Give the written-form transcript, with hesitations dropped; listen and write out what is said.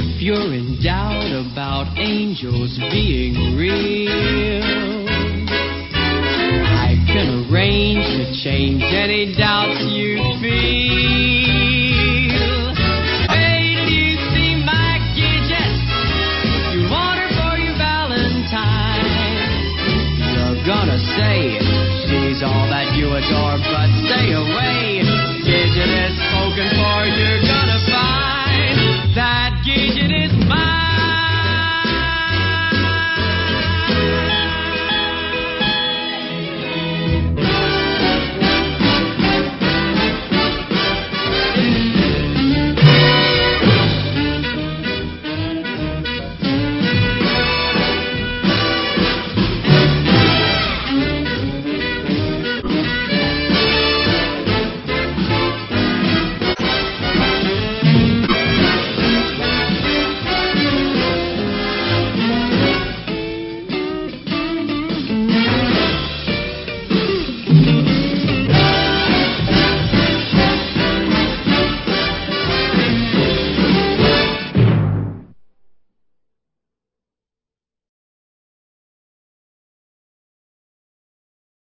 If you're in doubt about angels being real, I can arrange to change any doubts you feel. Wait till you see my Gidget. You want her for your Valentine. You're gonna say she's all that you adore, but stay away. Gidget is spoken for.